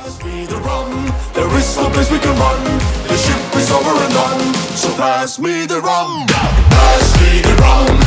Pass me the rum, there is no place we can run. The ship is over and done, so pass me the rum. Pass me the rum.